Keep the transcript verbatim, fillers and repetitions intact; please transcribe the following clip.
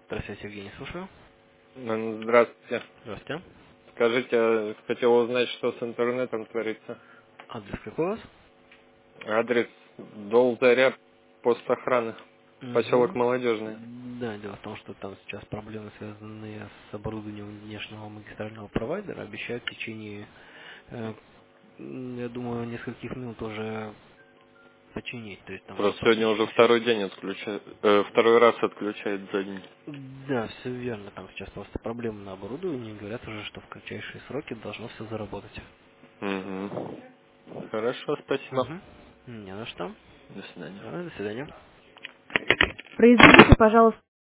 Здравствуйте, Евгений, слушаю. М, Здравствуйте. Здравствуйте. Скажите, а хотел узнать, что с интернетом творится. Адрес какой у вас? Адрес Долзаря, пост охраны, поселок Угу. Молодежный. Да, дело в том, что там сейчас проблемы, связанные с оборудованием внешнего магистрального провайдера. Обещают в течение, э, м, я думаю, нескольких минут уже починить. То есть там Просто сегодня уже фактически все... второй день отключает, э, второй раз отключает за день. Да, все верно. Там сейчас просто проблемы на оборудовании. Говорят уже, что в кратчайшие сроки должно все заработать. Угу. Хорошо, спасибо. Угу. Не на что. До свидания. А, до свидания. Произведите, пожалуйста.